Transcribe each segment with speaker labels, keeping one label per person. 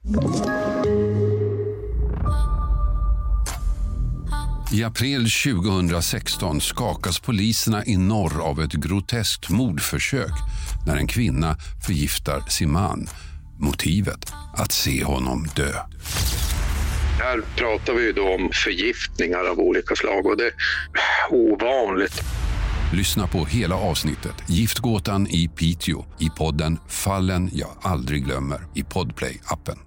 Speaker 1: I april 2016 skakas poliserna i norr av ett groteskt mordförsök när en kvinna förgiftar sin man. Motivet att se honom dö.
Speaker 2: Här pratar vi då om förgiftningar av olika slag och det är ovanligt.
Speaker 1: Lyssna på hela avsnittet Giftgåtan i Piteå i podden Fallen jag aldrig glömmer i Podplay-appen.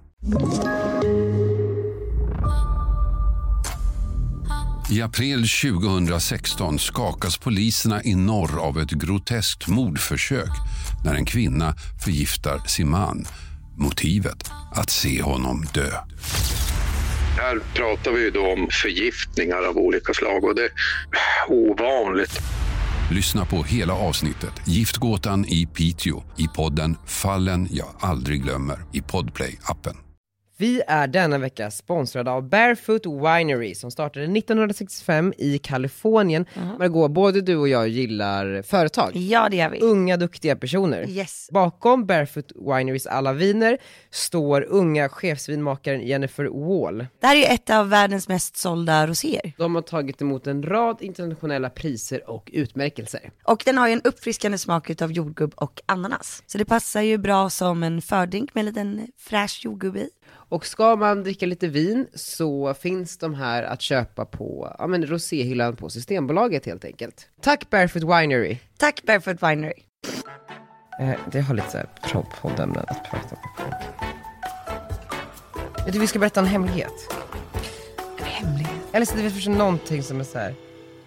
Speaker 1: I april 2016 skakas poliserna i norr av ett groteskt mordförsök när en kvinna förgiftar sin man. Motivet att se honom dö.
Speaker 2: Här pratar vi då om förgiftningar av olika slag och det är ovanligt.
Speaker 1: Lyssna på hela avsnittet Giftgåtan i Piteå i podden Fallen jag aldrig glömmer i Podplay-appen.
Speaker 3: Vi är denna vecka sponsrade av Barefoot Winery som startade 1965 i Kalifornien. Margot, både du och jag gillar företag.
Speaker 4: Ja, det gör vi.
Speaker 3: Unga, duktiga personer.
Speaker 4: Yes.
Speaker 3: Bakom Barefoot Winerys alla viner står unga chefsvinmakaren Jennifer Wall.
Speaker 4: Det här är ett av världens mest sålda roséer.
Speaker 3: De har tagit emot en rad internationella priser och utmärkelser.
Speaker 4: Och den har ju en uppfriskande smak utav jordgubb och ananas. Så det passar ju bra som en fördrink med en liten fräsch jordgubb i.
Speaker 3: Och ska man dricka lite vin så finns de här att köpa på roséhyllan på Systembolaget helt enkelt. Tack Barefoot Winery.
Speaker 4: Tack Barefoot Winery.
Speaker 3: Det har lite så här poddämnen att prata om. Jag tror vi ska berätta en hemlighet.
Speaker 4: En hemlighet?
Speaker 3: Eller så det finns någonting som är så här.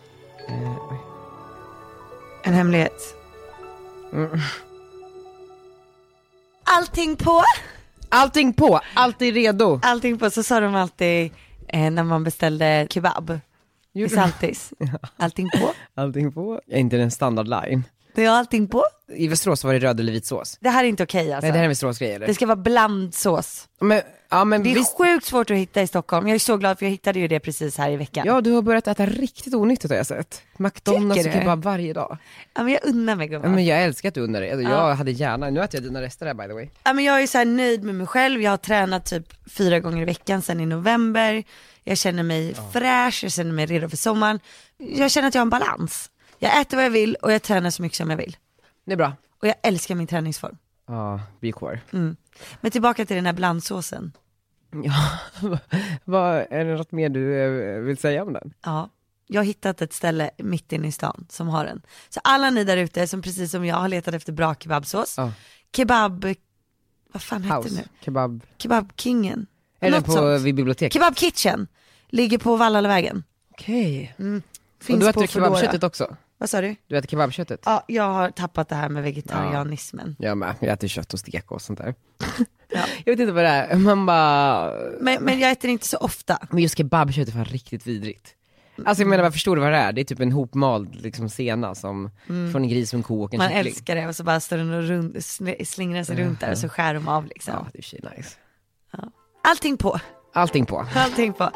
Speaker 4: En hemlighet. Allting på.
Speaker 3: Allting på, alltid redo.
Speaker 4: Allting på, så sa de alltid när man beställde kebab i Saltis.
Speaker 3: Ja.
Speaker 4: Allting på.
Speaker 3: Allting på. Inte en standard line.
Speaker 4: Det är allting på.
Speaker 3: I Västerås var det röd eller vit sås.
Speaker 4: Det här är inte okej alltså.
Speaker 3: Nej, det här är Västerås grej eller?
Speaker 4: Det ska vara blandsås.
Speaker 3: Men
Speaker 4: det är
Speaker 3: visst...
Speaker 4: sjukt svårt att hitta i Stockholm. Jag är så glad för jag hittade ju det precis här i veckan.
Speaker 3: Ja, du har börjat äta riktigt onyttigt har jag sett. McDonalds och kebab varje dag.
Speaker 4: Ja, men jag unnar mig gumman.
Speaker 3: Men jag älskar att du unnar dig. Alltså, jag hade gärna, nu äter jag dina rester där by the way.
Speaker 4: Ja, men jag är så här nöjd med mig själv. Jag har tränat typ 4 gånger i veckan sedan i november. Jag känner mig fräsch, jag känner mig redo för sommaren. Jag känner att jag har en balans. Jag äter vad jag vill och jag tränar så mycket som jag vill.
Speaker 3: Det är bra.
Speaker 4: Och jag älskar min träningsform.
Speaker 3: Ja, be core.
Speaker 4: Men tillbaka till den här blandsåsen.
Speaker 3: Ja, är det något mer du vill säga om den?
Speaker 4: Ja, jag har hittat ett ställe mitt inne i stan som har den. Så alla ni där ute som precis som jag har letat efter bra kebabsås. Kebab, vad fan heter det nu? Kebabkingen.
Speaker 3: Är det på vid biblioteket?
Speaker 4: Kebab Kitchen. Ligger på Vallalavägen.
Speaker 3: Okej.
Speaker 4: Finns
Speaker 3: och du äter
Speaker 4: på
Speaker 3: kebabköttet också?
Speaker 4: Vad sa du?
Speaker 3: Du äter kebabköttet?
Speaker 4: Ja, jag har tappat det här med vegetarianismen.
Speaker 3: Ja, men jag äter kött och stek och sånt där. Jag vet inte vad det är. Man bara...
Speaker 4: Men jag äter inte så ofta.
Speaker 3: Men just kebabkött är fan riktigt vidrigt. Alltså jag menar, vad förstår du vad det är? Det är typ en hopmald liksom sena som från en gris och en ko och en
Speaker 4: man
Speaker 3: kyckling.
Speaker 4: Älskar det och så bara står den och slingrar sig runt där och så skär de av liksom.
Speaker 3: Ja, det är shit nice.
Speaker 4: Ja. Allting på.
Speaker 3: Allting på.
Speaker 4: Allting på.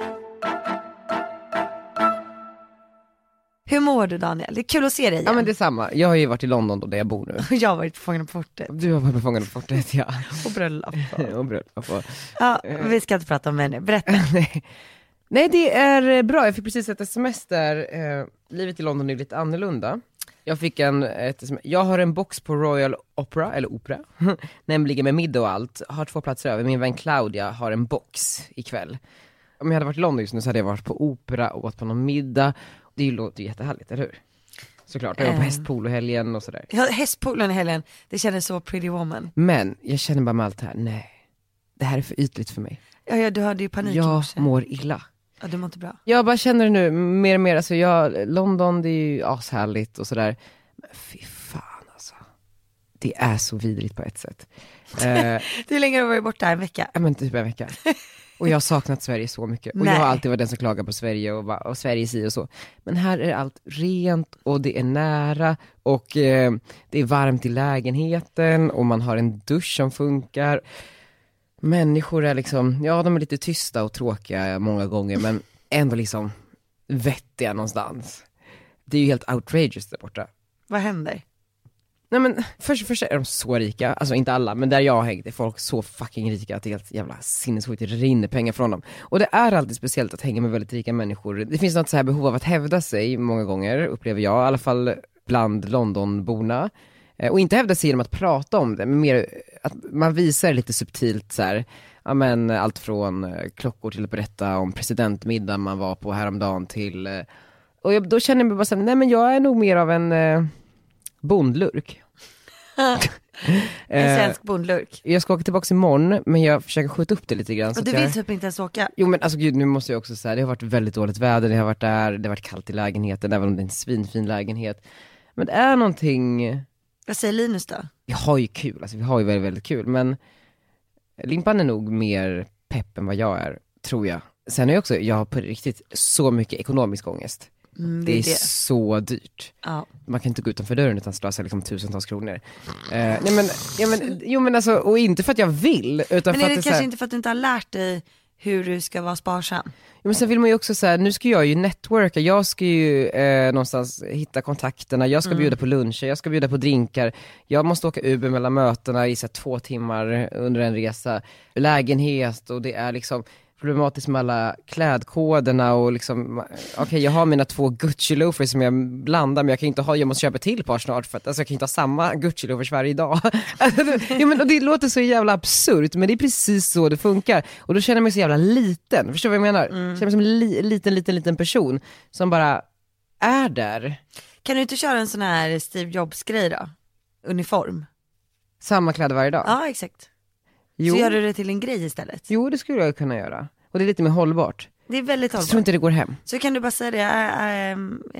Speaker 4: Hur mår du Daniel? Det är kul att se dig igen.
Speaker 3: Ja men det är samma. Jag har ju varit i London då där jag bor nu.
Speaker 4: Jag har varit på Fångarna på fortet.
Speaker 3: Du har varit på Fångarna på fortet, ja.
Speaker 4: Och bröllop.
Speaker 3: Och bröllop.
Speaker 4: Ja, vi ska inte prata om det nu. Berätta.
Speaker 3: Nej, det är bra. Jag fick precis ett sms där. Livet i London är lite annorlunda. Jag fick jag har en box på Royal Opera, eller Opera. Nämligen med middag och allt. Har 2 platser över. Min vän Claudia har en box ikväll. Om jag hade varit i London just nu så hade jag varit på opera och åt på någon middag. Det låter ju jättehärligt, eller hur? Såklart, jag var på hästpolo-helgen och sådär.
Speaker 4: Ja, hästpolo-helgen, det kändes så Pretty Woman.
Speaker 3: Men jag känner bara med allt det här, nej. Det här är för ytligt för mig.
Speaker 4: Ja, du hade ju panik.
Speaker 3: Jag mår illa.
Speaker 4: Ja, du mår inte bra.
Speaker 3: Jag bara känner det nu, mer och mer, alltså London, det är ju ashärligt och sådär. Men fy fan alltså. Det är så vidrigt på ett sätt.
Speaker 4: Hur länge har du varit borta? En vecka?
Speaker 3: Ja, men typ en vecka. Och jag har saknat Sverige så mycket. Och jag har alltid varit den som klagar på Sverige och Sverige i och så. Men här är allt rent och det är nära. Och det är varmt i lägenheten. Och man har en dusch som funkar. Människor är liksom, ja de är lite tysta och tråkiga många gånger. Men ändå liksom vettiga någonstans. Det är ju helt outrageous där borta.
Speaker 4: Vad händer?
Speaker 3: Nej men först är de så rika, alltså inte alla, men där jag hängde är folk så fucking rika att det är helt jävla sinnessjukt, det rinner pengar från dem. Och det är alltid speciellt att hänga med väldigt rika människor. Det finns något så här behov av att hävda sig många gånger, upplever jag, i alla fall bland Londonborna. Och inte hävda sig genom att prata om det, men mer att man visar lite subtilt så här, ja men allt från klockor till att berätta om presidentmiddag man var på häromdagen till, och då känner jag mig bara så här, nej men jag är nog mer av en bondlurk.
Speaker 4: En svensk bondlurk.
Speaker 3: Jag ska åka tillbaka imorgon, men jag försöker skjuta upp det lite grann.
Speaker 4: Och du vill typ inte ens åka?
Speaker 3: Jo men alltså gud, nu måste jag också säga, det har varit väldigt dåligt väder, det har varit där, det har varit kallt i lägenheten, även om det är en svinfin lägenhet. Men det är någonting...
Speaker 4: Vad säger Linus då?
Speaker 3: Vi har ju kul, alltså vi har ju väldigt, väldigt kul, men Limpan är nog mer pepp än vad jag är, tror jag. Sen är jag också, jag har på riktigt så mycket ekonomisk ångest. Det är så dyrt.
Speaker 4: Ja.
Speaker 3: Man kan inte gå utanför dörren utan slösa liksom tusentals kronor. Jo men alltså, och inte för att jag vill, utan
Speaker 4: men
Speaker 3: för
Speaker 4: är det
Speaker 3: att
Speaker 4: kanske
Speaker 3: här,
Speaker 4: inte för att du inte har lärt dig hur du ska vara sparsam?
Speaker 3: Jo, men sen vill man ju också säga, nu ska jag ju networka, jag ska ju någonstans hitta kontakterna, jag ska bjuda på luncher, jag ska bjuda på drinkar, jag måste åka Uber mellan mötena i så här, 2 timmar under en resa, lägenhet, och det är liksom problematiskt med alla klädkoderna och liksom, okej, jag har mina 2 Gucci-loafers som jag blandar, men jag måste köpa till par snart för att alltså, jag kan inte ha samma Gucci-loafers varje dag. Jo, men, och det låter så jävla absurt, men det är precis så det funkar. Och då känner jag mig så jävla liten, förstår du vad jag menar? Jag känner mig som en liten person som bara är där.
Speaker 4: Kan du inte köra en sån här Steve Jobs-grej då? Uniform?
Speaker 3: Samma kläder varje dag?
Speaker 4: Ja, exakt.
Speaker 3: Jo.
Speaker 4: Så gör du det till en grej istället?
Speaker 3: Jo, det skulle jag kunna göra. Och det är lite mer hållbart.
Speaker 4: Det är väldigt hållbart.
Speaker 3: Jag tror inte det går hem.
Speaker 4: Så kan du bara säga det.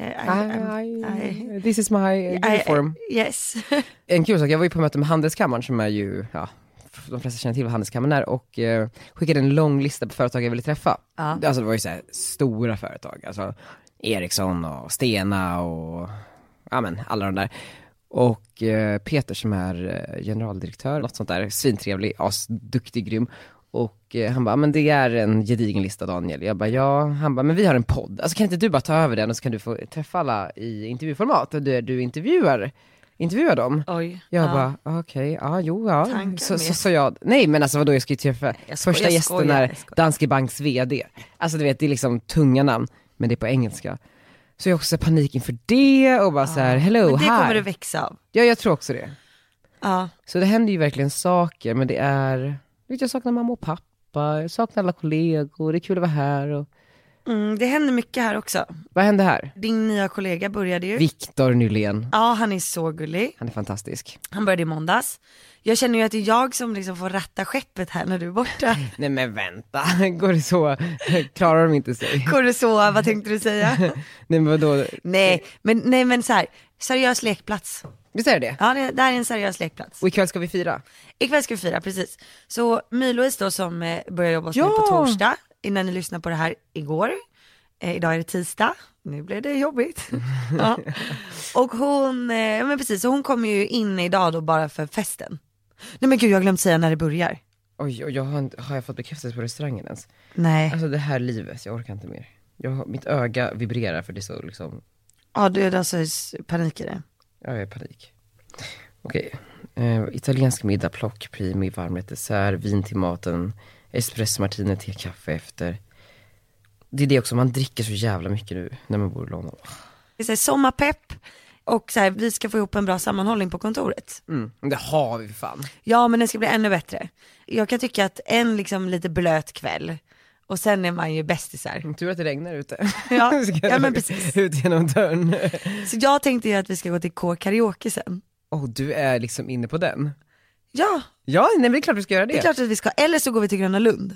Speaker 3: This is my uniform.
Speaker 4: Yes.
Speaker 3: En kul sak, jag var ju på möte med Handelskammaren som är ju, ja, de flesta känner till vad Handelskammaren är, och skickade en lång lista på företag jag ville träffa.
Speaker 4: Ja.
Speaker 3: Alltså det var ju så här stora företag, alltså Ericsson och Stena och ja men alla de där. Och Peter som är generaldirektör, något sånt där, svintrevlig, duktig, grym. Och han bara, men det är en gedigen lista, Daniel. Jag bara, ja. Han bara, men vi har en podd. Alltså kan inte du bara ta över den och så kan du få träffa alla i intervjuformat. Och du intervjuar dem.
Speaker 4: Oj.
Speaker 3: Jag bara, okej, ja, jo, ja.
Speaker 4: Tankar
Speaker 3: Så jag, nej men alltså vadå, jag ska ju träffa första gästen är Danske Banks vd. Alltså du vet, det är liksom tunga namn, men det är på engelska. Så jag också panik inför det och bara så här, hello,
Speaker 4: men det
Speaker 3: här.
Speaker 4: kommer du växa av.
Speaker 3: Ja, jag tror också det.
Speaker 4: Ja.
Speaker 3: Så det händer ju verkligen saker, men det är, jag saknar mamma och pappa, jag saknar alla kollegor, det är kul att vara här. Och...
Speaker 4: det händer mycket här också.
Speaker 3: Vad hände här?
Speaker 4: Din nya kollega började ju.
Speaker 3: Victor Nylén.
Speaker 4: Ja, han är så gullig.
Speaker 3: Han är fantastisk.
Speaker 4: Han började i måndags. Jag känner ju att det är jag som liksom får ratta skeppet här när du är borta.
Speaker 3: Nej men vänta, går det så? Klarar de inte sig?
Speaker 4: Går det så? Vad tänkte du säga?
Speaker 3: Nej men vadå?
Speaker 4: Nej men så här, seriös lekplats.
Speaker 3: Visst är det?
Speaker 4: Ja, det här är en seriös lekplats.
Speaker 3: Och ikväll ska vi fira?
Speaker 4: Ikväll ska vi fira, precis. Så My-Louise då som börjar jobba hos mig på torsdag, innan ni lyssnar på det här igår. Idag är det tisdag, nu blir det jobbigt. Ja. Och hon, men precis, så hon kommer ju in idag då bara för festen. Nej men gud, jag har glömt säga när det börjar.
Speaker 3: Oj, och har jag fått bekräftelse på restaurangen ens?
Speaker 4: Nej.
Speaker 3: Alltså det här livet, jag orkar inte mer. Mitt öga vibrerar för det är så liksom...
Speaker 4: Ja, du är alltså panik i det.
Speaker 3: Ja, jag är i panik. Okej. Italiensk middag, plock, primi, varmrätt, dessert, vin till maten, espresso martini, te, kaffe efter. Det är det också, man dricker så jävla mycket nu när man bor i London.
Speaker 4: Det är så här, sommarpepp och så här, vi ska få ihop en bra sammanhållning på kontoret.
Speaker 3: Det har vi för fan.
Speaker 4: Ja, men det ska bli ännu bättre. Jag kan tycka att en liksom lite blöt kväll och sen är man ju bästisar.
Speaker 3: Tur att det regnar ute.
Speaker 4: Ja, ja men precis.
Speaker 3: Ut genom dörren.
Speaker 4: Så jag tänkte ju att vi ska gå till K-karaoke sen.
Speaker 3: Du är liksom inne på den?
Speaker 4: Ja.
Speaker 3: Ja, nej men det är klart vi ska göra det.
Speaker 4: Det är klart att vi ska, eller så går vi till Gröna Lund.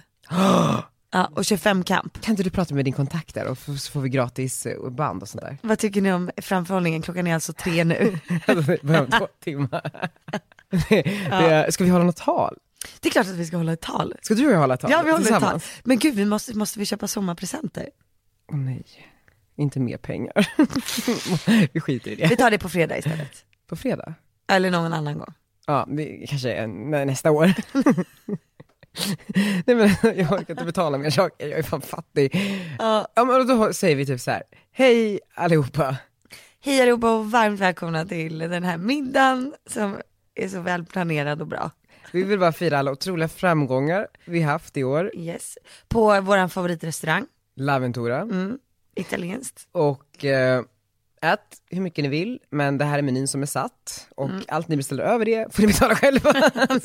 Speaker 4: Ja, och 25-kamp.
Speaker 3: Kan inte du prata med din kontakt där och så får vi gratis band och sånt där?
Speaker 4: Vad tycker ni om framförhållningen? Klockan är alltså 3 nu.
Speaker 3: Behöver 2 timmar. Ska vi hålla något tal?
Speaker 4: Det är klart att vi ska hålla ett tal.
Speaker 3: Ska du och jag hålla ett tal?
Speaker 4: Ja, vi håller ett tal. Men gud, vi måste vi köpa sommarpresenter?
Speaker 3: Åh nej, inte mer pengar. Vi skiter i det.
Speaker 4: Vi tar det på fredag istället.
Speaker 3: På fredag?
Speaker 4: Eller någon annan gång.
Speaker 3: Ja, kanske nästa år. Nej men jag orkar inte betala mer saker, jag är fan fattig. Ja men då säger vi typ så här: hej allihopa.
Speaker 4: Hej allihopa och varmt välkomna till den här middagen som är så väl planerad och bra.
Speaker 3: Vi vill bara fira alla otroliga framgångar vi haft i år.
Speaker 4: Yes. På våran favoritrestaurang.
Speaker 3: L'Aventura.
Speaker 4: Italienskt.
Speaker 3: Och ät hur mycket ni vill, men det här är menyn som är satt. Och allt ni beställer över det får ni betala själva.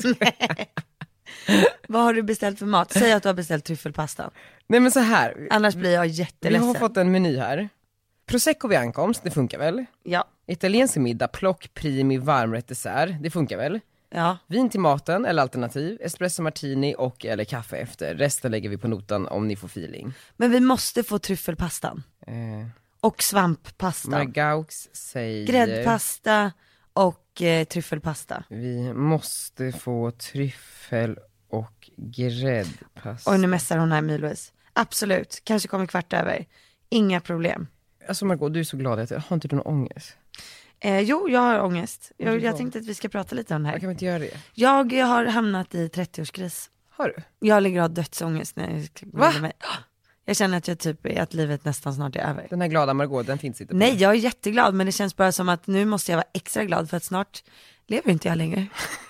Speaker 4: Vad har du beställt för mat? Säg att du har beställt tryffelpasta.
Speaker 3: Nej men så här.
Speaker 4: Annars blir jag jätteledsen.
Speaker 3: Vi har fått en meny här. Prosecco vid ankomst, det funkar väl?
Speaker 4: Ja.
Speaker 3: Italiensk middag, plock, primi, varmrätt, dessert, det funkar väl?
Speaker 4: Ja.
Speaker 3: Vin till maten eller alternativ, espresso martini och eller kaffe efter. Resten lägger vi på notan om ni får feeling.
Speaker 4: Men vi måste få tryffelpastan. Och svamppasta.
Speaker 3: Margaux säger...
Speaker 4: Gräddpasta och tryffelpasta.
Speaker 3: Vi måste få tryffel och gräddpasta.
Speaker 4: Och nu mässar hon här Milo-Louise. Absolut, kanske kommer kvart över. Inga problem.
Speaker 3: Alltså Margot, du är så glad att jag har inte du någon ångest?
Speaker 4: Jo, jag har ångest. Jag tänkte att vi ska prata lite om det här.
Speaker 3: Jag kan inte göra det.
Speaker 4: Jag har hamnat i 30-årskris.
Speaker 3: Har du?
Speaker 4: Jag ligger och har dödsångest när jag ska
Speaker 3: Va?
Speaker 4: mig. Jag känner att jag typ är att livet nästan snart är över.
Speaker 3: Den här glada Margot, den finns inte på.
Speaker 4: Nej, jag är jätteglad, men det känns bara som att nu måste jag vara extra glad för att snart lever inte jag längre.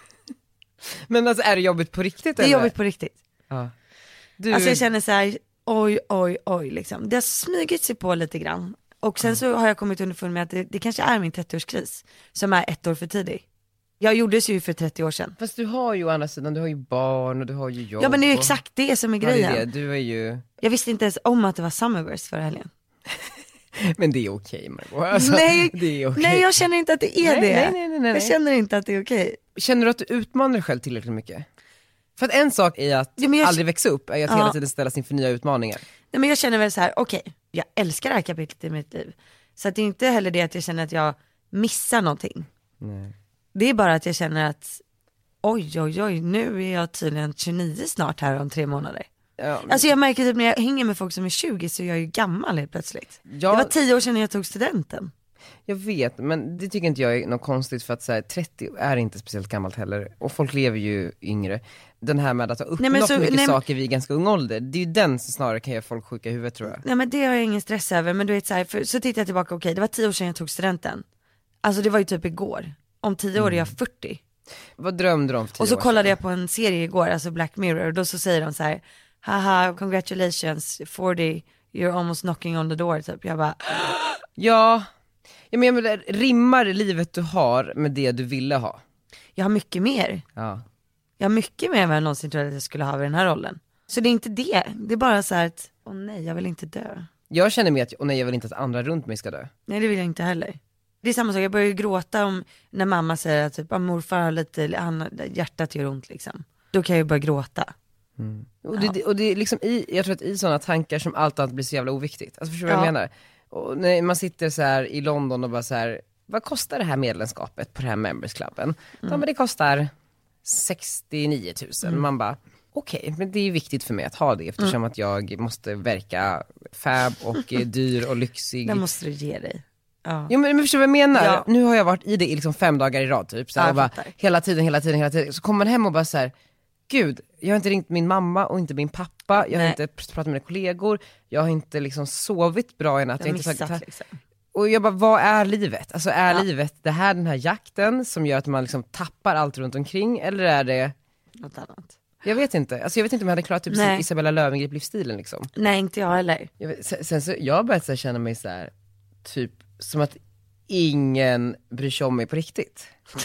Speaker 3: Men alltså är det jobbigt på riktigt?
Speaker 4: Det är
Speaker 3: eller?
Speaker 4: jobbigt på riktigt.
Speaker 3: Ja.
Speaker 4: Alltså jag känner så här, oj liksom. Det har smugit sig på lite grann. Och sen så har jag kommit underfund med att det kanske är min 30-årskris som är 1 år för tidig. Jag gjordes ju för 30 år sedan.
Speaker 3: Fast du har ju å andra sidan, du har ju barn och du har ju jobb.
Speaker 4: Ja men det är ju exakt det som är grejen.
Speaker 3: Ja, det är det. Du är ju...
Speaker 4: Jag visste inte ens om att det var Summerburst förra helgen.
Speaker 3: Men det är okej, Margot. Alltså,
Speaker 4: nej,
Speaker 3: det är okej.
Speaker 4: Nej, jag känner inte att det är det.
Speaker 3: Nej.
Speaker 4: Jag känner inte att det är okej.
Speaker 3: Känner du att du utmanar dig själv tillräckligt mycket? För att en sak är att aldrig växa upp, är ju att hela tiden ställa sin för nya utmaningar.
Speaker 4: Nej men jag känner väl så här: okej, jag älskar det här kapitlet i mitt liv. Så att det är inte heller det att jag känner att jag missar någonting.
Speaker 3: Nej.
Speaker 4: Det är bara att jag känner att oj, nu är jag tydligen 29 snart här om 3 månader.
Speaker 3: Ja,
Speaker 4: Alltså jag märker typ när jag hänger med folk som är 20 så jag är ju gammal helt plötsligt. Det var 10 år sedan jag tog studenten.
Speaker 3: Jag vet, men det tycker inte jag är något konstigt för att så här, 30 är inte speciellt gammalt heller. Och folk lever ju yngre. Den här med att ha uppnått mycket saker vid ganska ung ålder, det är ju den som snarare kan göra folk sjuka i huvudet tror jag.
Speaker 4: Nej men det har jag ingen stress över, men du vet så här, så tittar jag tillbaka, okej, det var 10 år sedan jag tog studenten. Alltså det var ju typ igår. Om 10 år är jag 40.
Speaker 3: Vad drömde du om för 10 år
Speaker 4: Och så
Speaker 3: sedan?
Speaker 4: kollade jag på en serie igår, alltså Black Mirror, och då så säger de så här: haha, congratulations, 40, you're almost knocking on the door, typ. Jag bara...
Speaker 3: Ja, men rimmar livet du har med det du ville ha?
Speaker 4: Jag har mycket mer.
Speaker 3: Ja.
Speaker 4: Jag har mycket mer än vad jag någonsin trodde att jag skulle ha vid den här rollen. Så det är inte det, det är bara så här att, åh nej, jag vill inte dö.
Speaker 3: Jag känner mig att, och nej jag vill inte att andra runt mig ska dö.
Speaker 4: Nej det vill jag inte heller. Det är samma sak, jag börjar ju gråta om när mamma säger att typ, morfar har lite, hjärtat gör ont liksom. Då kan jag ju börja gråta.
Speaker 3: Mm. Och det är liksom jag tror att i sådana tankar som allt annat blir så jävla oviktigt. Alltså förstår du vad jag menar? Och när man sitter så här i London och bara så här, vad kostar det här medlemskapet på det här Members Clubben? Ja men det kostar 69 000. Man bara, okej, men det är viktigt för mig att ha det eftersom att jag måste verka fab och dyr och lyxig.
Speaker 4: Det måste du ge dig. Ja.
Speaker 3: Jo men förstår du vad jag menar?
Speaker 4: Ja.
Speaker 3: Nu har jag varit i det i liksom 5 dagar i rad typ så här, och bara, hela tiden. Så kommer man hem och bara så här, gud, jag har inte ringt min mamma och inte min pappa, jag har inte pratat med mina kollegor, jag har inte liksom sovit bra i natt, jag har inte sagt
Speaker 4: liksom.
Speaker 3: Och jag bara, vad är livet? Alltså är livet det här, den här jakten som gör att man liksom tappar allt runt omkring, eller är det
Speaker 4: något annat?
Speaker 3: Jag vet inte, alltså jag vet inte om jag hade klarat typ Isabella Löwengrip livsstilen liksom.
Speaker 4: Nej, inte jag heller.
Speaker 3: Sen så, jag har börjat så här, känna mig så här, typ som att ingen bryr sig om mig på riktigt.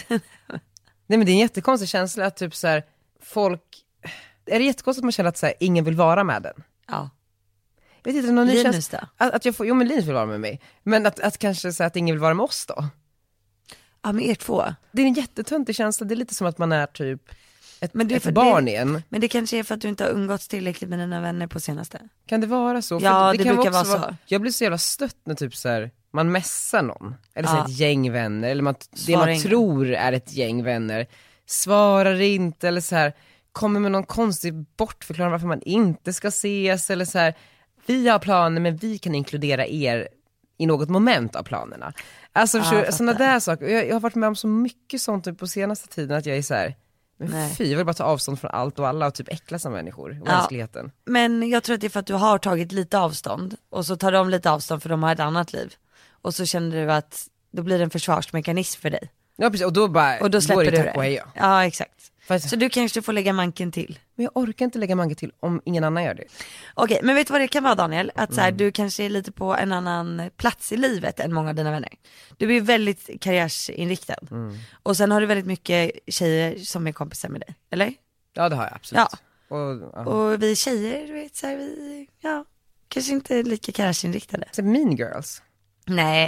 Speaker 3: Nej men det är en jättekonstig känsla att typ så här, folk, är det jättekonstigt att man känner att så här, ingen vill vara med den?
Speaker 4: Ja.
Speaker 3: Jag vet inte, någon ny
Speaker 4: Linus då?
Speaker 3: Att jag får, jo men Linus vill vara med mig. Men att kanske så att ingen vill vara med oss då?
Speaker 4: Ja men er två.
Speaker 3: Det är en jättetöntig känsla, det är lite som att man är typ ett
Speaker 4: barn
Speaker 3: igen.
Speaker 4: Men det kanske är för att du inte har umgåtts tillräckligt med dina vänner på senaste.
Speaker 3: Kan det vara så?
Speaker 4: Ja,
Speaker 3: för
Speaker 4: det
Speaker 3: kan
Speaker 4: brukar
Speaker 3: också
Speaker 4: vara så.
Speaker 3: Jag blir så jävla stött när typ så här, man mässar någon. Eller så ett gäng vänner. Eller det man tror är ett gäng vänner. Svarar inte eller så här, kommer med någon konstig bortförklaring varför man inte ska ses. Eller så här, vi har planer men vi kan inkludera er i något moment av planerna. Alltså sådana där saker. Jag har varit med om så mycket sånt typ på senaste tiden att jag är så här, men fy, jag vill bara ta avstånd från allt och alla och typ äckla som människor och mänskligheten.
Speaker 4: Men jag tror att det är för att du har tagit lite avstånd och så tar de lite avstånd för de har ett annat liv. Och så känner du att då blir det en försvarsmekanism för dig.
Speaker 3: Ja precis, och då
Speaker 4: släpper
Speaker 3: är
Speaker 4: du
Speaker 3: tack och hej.
Speaker 4: Ja, exakt.
Speaker 3: Fast,
Speaker 4: Så du kanske får lägga manken till.
Speaker 3: men jag orkar inte lägga manken till om ingen annan gör det.
Speaker 4: Okej, men vet du vad det kan vara, Daniel? Att så här, du kanske är lite på en annan plats i livet än många av dina vänner. Du är väldigt karriärsinriktad. Och sen har du väldigt mycket tjejer som är kompisar med dig, eller?
Speaker 3: Ja det har jag absolut.
Speaker 4: Ja.
Speaker 3: Och
Speaker 4: Och vi tjejer, du vet så här, vi, kanske inte lika karriärsinriktade.
Speaker 3: så mean girls.
Speaker 4: Nej.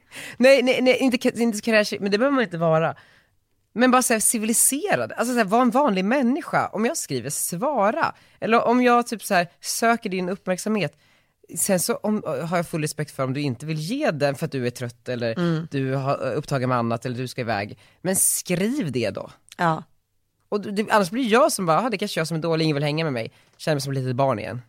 Speaker 3: nej, inte karriär, men det behöver man inte vara. Men bara såhär civiliserad, alltså såhär, var en vanlig människa. Om jag skriver, svara. Eller om jag typ såhär söker din uppmärksamhet. Sen så har jag full respekt för om du inte vill ge den för att du är trött eller du har upptagen med annat eller du ska iväg. Men skriv det då.
Speaker 4: Ja.
Speaker 3: Och annars blir jag som bara, det kanske jag som är dålig, ingen vill hänga med mig. Känner mig som ett litet barn igen.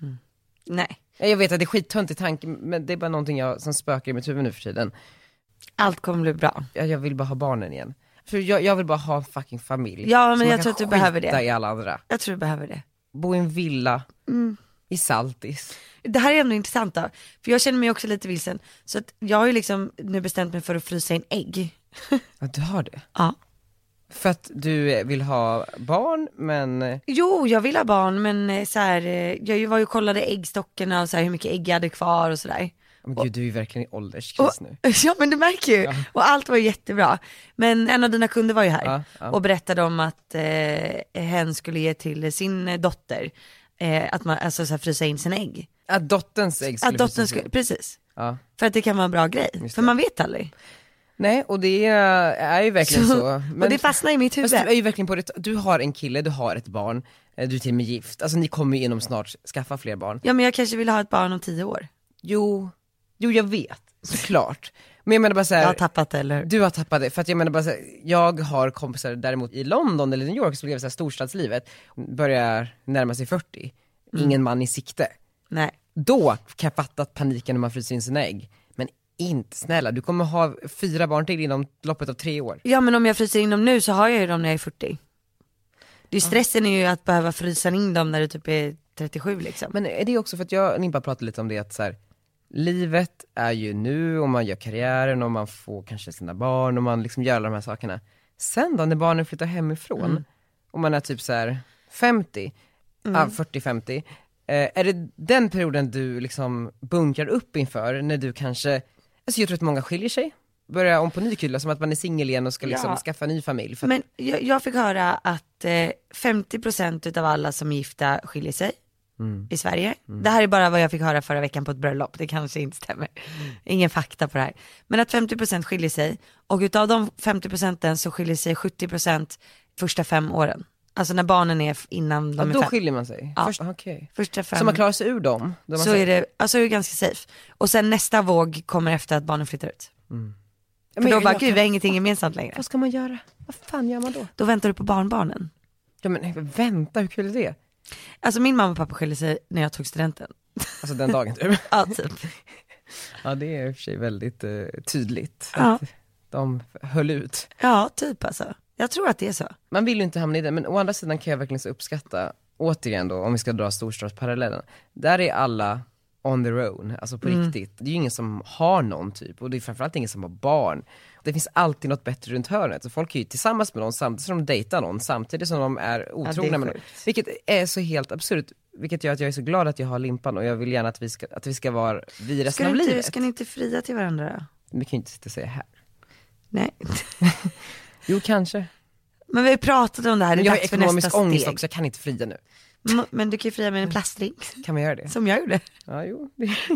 Speaker 4: Nej.
Speaker 3: Jag vet att det är skittöntigt tanke, men det är bara någonting som spökar i mitt huvud nu för tiden.
Speaker 4: Allt kommer bli bra.
Speaker 3: Jag vill bara ha barnen igen. För jag vill bara ha en fucking familj.
Speaker 4: Ja, men jag tror att du behöver det.
Speaker 3: I alla andra.
Speaker 4: Jag tror du behöver det.
Speaker 3: Bo i en villa i Saltis.
Speaker 4: Det här är ändå intressant då. För jag känner mig också lite vilsen. Så att jag har ju liksom nu bestämt mig för att frysa in ägg.
Speaker 3: Ja, du har det?
Speaker 4: Ja.
Speaker 3: För att du vill ha barn, men...
Speaker 4: Jo, jag vill ha barn, men så här, jag var ju och kollade äggstockarna och så här, hur mycket ägg jag hade kvar och sådär.
Speaker 3: Men gud, du är ju verkligen i ålderskris nu.
Speaker 4: Ja, men du märker ju. Ja. Och allt var ju jättebra. Men en av dina kunder var ju här och berättade om att hen skulle ge till sin dotter att man alltså så här, frysa in sina ägg.
Speaker 3: Att dotterns ägg skulle
Speaker 4: precis.
Speaker 3: Ja.
Speaker 4: För att det kan vara en bra grej. För man vet aldrig.
Speaker 3: Nej, och det är ju verkligen så. Men,
Speaker 4: och det fastnar i mitt huvud.
Speaker 3: Du är ju verkligen på det. Du har en kille, du har ett barn, du är till och med gift. Alltså ni kommer ju inom snart skaffa fler barn.
Speaker 4: Ja, men jag kanske vill ha ett barn om 10 år.
Speaker 3: Jo, jag vet, såklart. Men jag menar bara så här,
Speaker 4: jag har tappat det, eller?
Speaker 3: Du har tappat det, för att jag menar bara så här, jag har kompisar däremot i London eller New York som lever så här storstadslivet, börjar närma sig 40, ingen man i sikte.
Speaker 4: Nej.
Speaker 3: Då kan jag fatta att paniken när man fryser in sina ägg. Men inte snälla, du kommer ha 4 barn till inom loppet av 3 år. Ja,
Speaker 4: men om jag fryser in dem nu så har jag ju dem när jag är 40. Det är stressen är ju att behöva frysa in dem när du typ är 37 liksom.
Speaker 3: Men är det också för att jag Nimpa pratade lite om det att så här, livet är ju nu och man gör karriären och man får kanske sina barn och man liksom gör alla de här sakerna. Sen då när barnen flyttar hemifrån och man är typ så här 50, 40-50, är det den perioden du liksom bunkrar upp inför när du kanske, alltså jag tror att många skiljer sig, börjar om på ny kulla som att man är singel igen och ska liksom skaffa en ny familj.
Speaker 4: Men jag fick höra att 50% av alla som är gifta skiljer sig i Sverige. Det här är bara vad jag fick höra förra veckan på ett bröllop. Det kanske inte stämmer. Ingen fakta på det här. Men att 50% skiljer sig. Och utav de 50% så skiljer sig 70% första 5 åren. Alltså när barnen är innan de är 5.
Speaker 3: Då skiljer man sig?
Speaker 4: Ja. Första 5.
Speaker 3: Så man klarar sig ur dem?
Speaker 4: Så är det, alltså är det ganska safe. Och sen nästa våg kommer efter att barnen flyttar ut. För men då bara, gud vi har ingenting gemensamt längre.
Speaker 3: Vad ska man göra? Vad fan gör man då?
Speaker 4: Då väntar du på barnbarnen.
Speaker 3: Ja men vänta, hur kul är det?
Speaker 4: Alltså min mamma och pappa skilde sig när jag tog studenten.
Speaker 3: Alltså den dagen typ?
Speaker 4: Ja, typ.
Speaker 3: Ja, det är i och för sig väldigt tydligt.
Speaker 4: Ja.
Speaker 3: Att de höll ut.
Speaker 4: Ja, typ alltså. Jag tror att det är så.
Speaker 3: Man vill ju inte hamna i det, men å andra sidan kan jag verkligen så uppskatta, återigen då, om vi ska dra storstadsparallellen. Där är alla on their own, alltså på riktigt. Det är ju ingen som har någon typ, och det är framförallt ingen som har barn. Det finns alltid något bättre runt hörnet. Så folk är ju tillsammans med någon samtidigt som de dejtar någon, samtidigt som de är otrogna med någon. Vilket är så helt absurt. Vilket gör att jag är så glad att jag har Limpan och jag vill gärna att vi ska vara vi resten av livet.
Speaker 4: Ska ni inte fria till varandra då?
Speaker 3: Vi kan ju inte sitta och säga här.
Speaker 4: Nej.
Speaker 3: Jo, kanske.
Speaker 4: Men vi har pratat om det här, det är
Speaker 3: jag har
Speaker 4: dags för nästa
Speaker 3: ekonomisk ångest
Speaker 4: steg.
Speaker 3: också, jag kan inte fria nu.
Speaker 4: Men du kan ju fria med en plastring.
Speaker 3: Kan man göra det?
Speaker 4: Som jag gjorde.
Speaker 3: Ja, jo.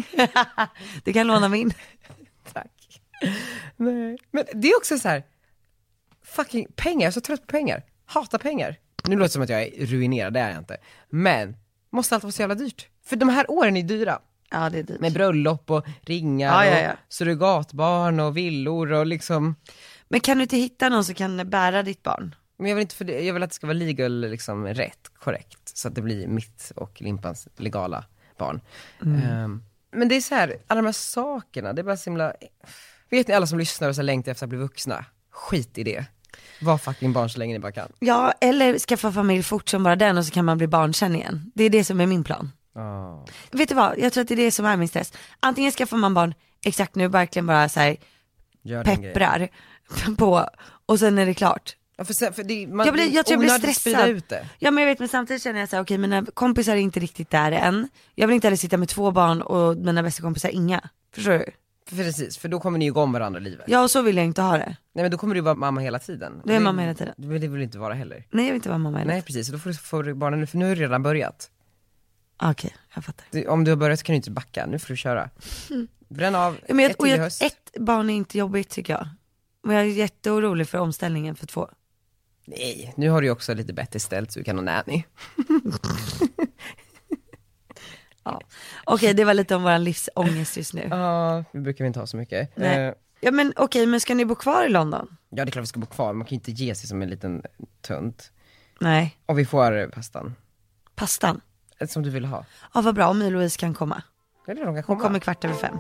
Speaker 4: Du kan låna min.
Speaker 3: Tack. Nej. Men det är också så här, fucking pengar, jag är så trött på pengar. Hatar pengar. Nu låter det som att jag är ruinerad, det är jag inte. Men, måste allt vara så jävla dyrt? För de här åren är dyra.
Speaker 4: Ja, det är dyrt.
Speaker 3: Med bröllop och ringar och surrogatbarn och villor och liksom.
Speaker 4: Men kan du inte hitta någon som kan bära ditt barn?
Speaker 3: Men jag vill inte, för det, jag vill att det ska vara legal, liksom rätt, korrekt. Så att det blir mitt och Limpans legala barn. Men det är så här, alla de här sakerna, det är bara så himla. Vet ni alla som lyssnar och så längtar efter att bli vuxna? Skit i det. Var fucking barn så länge ni bara kan.
Speaker 4: Ja, eller skaffa familj fort som bara den och så kan man bli barnkänn igen. Det är det som är min plan. Vet du vad, jag tror att det är det som är min stress. Antingen skaffar man barn exakt nu, verkligen bara så här pepprar på och sen är det klart.
Speaker 3: Ja, för det, man,
Speaker 4: jag tror jag blir
Speaker 3: stressad.
Speaker 4: stressad.
Speaker 3: Ut det.
Speaker 4: Ja, men jag vet, men samtidigt känner jag så här, okej, mina kompisar är inte riktigt där än. Jag vill inte heller sitta med 2 barn och mina bästa kompisar inga. Förstår du?
Speaker 3: Precis, för då kommer ni ju gå om varandra i livet.
Speaker 4: Ja, och så vill jag inte ha det.
Speaker 3: Nej, men då kommer du vara mamma hela tiden.
Speaker 4: Du är mamma hela tiden.
Speaker 3: Det vill du inte vara heller.
Speaker 4: Nej, jag vill inte vara mamma hela tiden.
Speaker 3: Nej, precis, då får du barnen, för nu har du redan börjat.
Speaker 4: Okej, jag fattar.
Speaker 3: Om du har börjat så kan du inte backa, nu får du köra. Bränn av
Speaker 4: Men
Speaker 3: ett till i höst.
Speaker 4: ett barn är inte jobbigt tycker jag. Men jag är jätteorolig för omställningen för 2.
Speaker 3: Nej, nu har du ju också lite bättre ställt så du kan ha nanny.
Speaker 4: Ja. Okej, det var lite om våran livsångest just nu.
Speaker 3: Ja, vi brukar inte ha så mycket.
Speaker 4: Nej. Ja, men okej, men ska ni bo kvar i London?
Speaker 3: Ja, det är klart vi ska bo kvar, man kan ju inte ge sig som en liten tunt.
Speaker 4: Nej.
Speaker 3: Och vi får pastan.
Speaker 4: Pastan?
Speaker 3: Som du vill ha.
Speaker 4: Ja, vad bra, om Louise kan komma.
Speaker 3: Eller de kan
Speaker 4: Hon
Speaker 3: komma.
Speaker 4: kommer 4:15.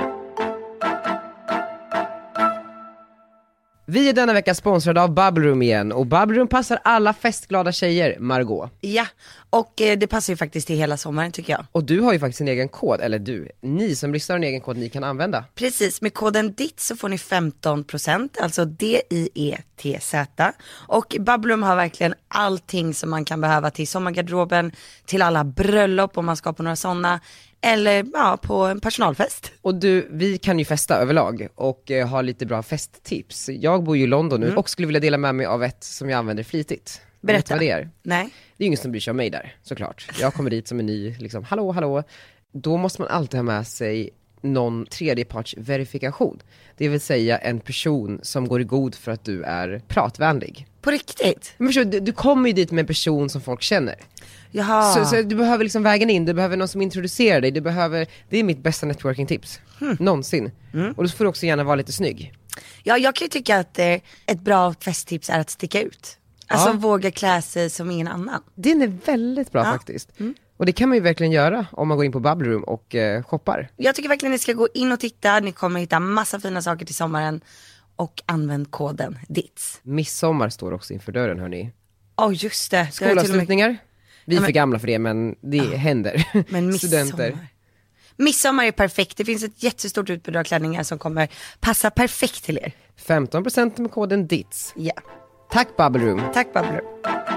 Speaker 3: Vi är denna vecka sponsrade av Bubble Room igen, och Bubble Room passar alla festglada tjejer, Margot.
Speaker 4: Ja, och det passar ju faktiskt till hela sommaren tycker jag.
Speaker 3: Och du har ju faktiskt en egen kod, eller ni som lyssnar har en egen kod ni kan använda.
Speaker 4: Precis, med koden DIT så får ni 15%, alltså DIETZ. Och Bubble Room har verkligen allting som man kan behöva till sommargarderoben, till alla bröllop om man ska på några sådana, eller ja, på en personalfest.
Speaker 3: Och vi kan ju festa överlag och ha lite bra festtips. Jag bor ju i London nu och skulle vilja dela med mig av ett som jag använder flitigt.
Speaker 4: Berätta.
Speaker 3: Vet du vad det är?
Speaker 4: Nej.
Speaker 3: Det är ingen som bryr sig om mig där, såklart. Jag kommer dit som en ny, liksom, hallå. Då måste man alltid ha med sig någon tredjepartsverifikation. Det vill säga en person som går i god för att du är pratvänlig.
Speaker 4: På riktigt?
Speaker 3: Men förstår, du kommer ju dit med en person som folk känner.
Speaker 4: Jaha.
Speaker 3: Så du behöver liksom vägen in, du behöver någon som introducerar dig, det är mitt bästa networking-tips. Någonsin. Och då får du också gärna vara lite snygg.
Speaker 4: Ja, jag kan ju tycka att ett bra festtips är att sticka ut. Alltså våga klä sig som ingen annan.
Speaker 3: Den är väldigt bra faktiskt. Och det kan man ju verkligen göra om man går in på Bubble Room och shoppar.
Speaker 4: Jag tycker verkligen ni ska gå in och titta, ni kommer hitta massa fina saker till sommaren. Och använd koden DITS.
Speaker 3: Midsommar står också inför dörren, hörni.
Speaker 4: Just det.
Speaker 3: Skolavslutningar. Vi är för gamla för det, men det händer.
Speaker 4: Men
Speaker 3: Studenter.
Speaker 4: Midsommar är perfekt. Det finns ett jättestort utbud av klänningar som kommer passa perfekt till er.
Speaker 3: 15% med koden DITS.
Speaker 4: Ja.
Speaker 3: Tack Bubble Room.
Speaker 4: Tack Bubble Room.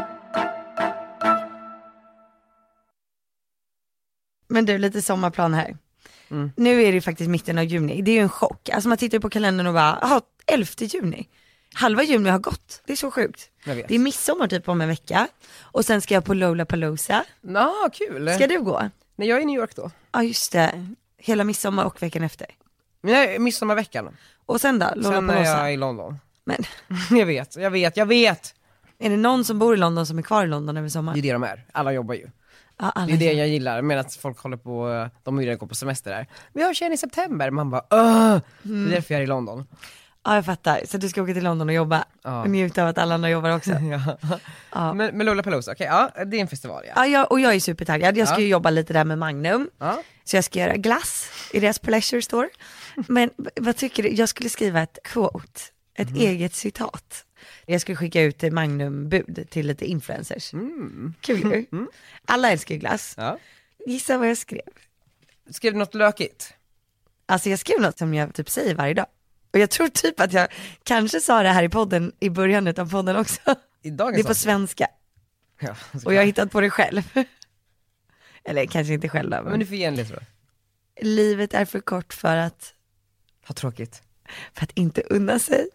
Speaker 4: Men du, lite sommarplan här. Nu är det faktiskt mitten av juni. Det är ju en chock. Alltså man tittar på kalendern och bara, 11 juni. Halva juni har gått. Det är så sjukt. Det är midsommar typ om en vecka. Och sen ska jag på Lollapalooza.
Speaker 3: Kul.
Speaker 4: Ska du gå?
Speaker 3: Nej, jag är i New York då.
Speaker 4: Ja, just det. Hela midsommar och veckan efter.
Speaker 3: Nej, midsommarveckan.
Speaker 4: Och sen då?
Speaker 3: Sen är jag i London.
Speaker 4: Men
Speaker 3: jag vet.
Speaker 4: är det någon som bor i London som är kvar i London över sommaren?
Speaker 3: Det är det de är. Alla jobbar ju.
Speaker 4: Ja, alla
Speaker 3: det är det jag gillar, men att folk håller på, de vill gå på semester där. Vi har tjejen i september, man bara Det är därför jag är i London.
Speaker 4: Ja, jag fattar. Så du ska åka till London och jobba och njuta av att alla andra jobbar också.
Speaker 3: Ja. Men Lollapalooza, okej, det är en festival.
Speaker 4: Och jag är supertaggad. Jag ska ju jobba lite där med Magnum. Så jag ska göra glass i deras pleasure store. Men vad tycker du? Jag skulle skriva ett quote, ett eget citat. Jag skulle skicka ut Magnum-bud till lite influencers. Kul. Alla älskar ju glass. Gissa vad jag skrev?
Speaker 3: Skrev du något lökigt?
Speaker 4: Alltså jag skrev något som jag typ säger varje dag. Och jag tror typ att jag kanske sa det här i podden, i början av podden också.
Speaker 3: Det
Speaker 4: är på svenska. Och jag har hittat på det själv. Eller kanske inte själv då,
Speaker 3: men du får ge en ledtråd.
Speaker 4: Livet är för kort för att
Speaker 3: ha tråkigt.
Speaker 4: För att inte unna sig.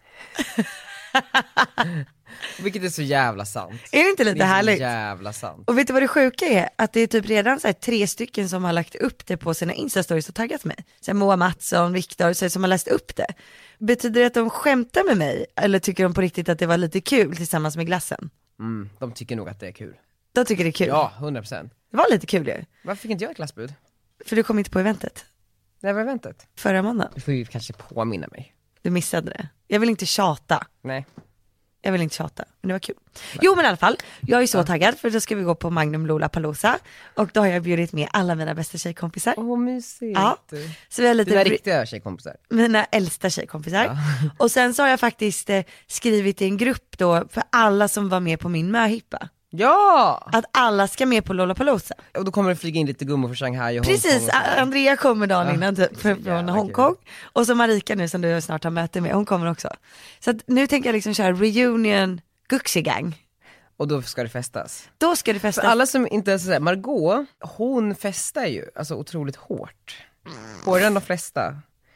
Speaker 3: Vilket är så jävla sant.
Speaker 4: Är det inte lite härligt?
Speaker 3: Det är så jävla sant.
Speaker 4: Och vet du vad det sjuka är? Att det är typ redan så här 3 stycken som har lagt upp det på sina Insta-stories och taggat mig. Så här Moa Mattsson, Viktor, så här, som har läst upp det. Betyder det att de skämtar med mig? Eller tycker de på riktigt att det var lite kul tillsammans med glassen?
Speaker 3: De tycker nog att det är kul.
Speaker 4: De tycker det är kul?
Speaker 3: Ja, 100%.
Speaker 4: Det var lite kul ju.
Speaker 3: Varför fick inte jag ett glassbud?
Speaker 4: För du kom inte på eventet.
Speaker 3: När var eventet?
Speaker 4: Förra måndagen.
Speaker 3: Du får ju kanske påminna mig.
Speaker 4: Du missade det. Jag vill inte tjata.
Speaker 3: Nej.
Speaker 4: Jag vill inte tjata, men det var kul. Jo men i alla fall, jag är så taggad för då ska vi gå på Magnum Lollapalooza. Och då har jag bjudit med alla mina bästa tjejkompisar.
Speaker 3: Åh, mysigt.
Speaker 4: Ja, så vi har lite
Speaker 3: dina riktiga tjejkompisar.
Speaker 4: Mina äldsta tjejkompisar. Och sen så har jag faktiskt skrivit i en grupp då för alla som var med på min möhippa.
Speaker 3: Ja!
Speaker 4: Att alla ska med på Lollapalooza.
Speaker 3: Och då kommer det flyga in lite gummor från Shanghai och
Speaker 4: Precis,
Speaker 3: Hongkong och
Speaker 4: Andrea kommer dagen innan typ, från
Speaker 3: jävla
Speaker 4: Hongkong. Och så Marika nu som du snart har möte med, hon kommer också. Så att nu tänker jag liksom köra reunion Gucci-gang.
Speaker 3: Och då ska det festas.
Speaker 4: Då ska det festas.
Speaker 3: För alla som inte ens säger, Margot, hon festar ju alltså otroligt hårt. Hårdare än de flesta.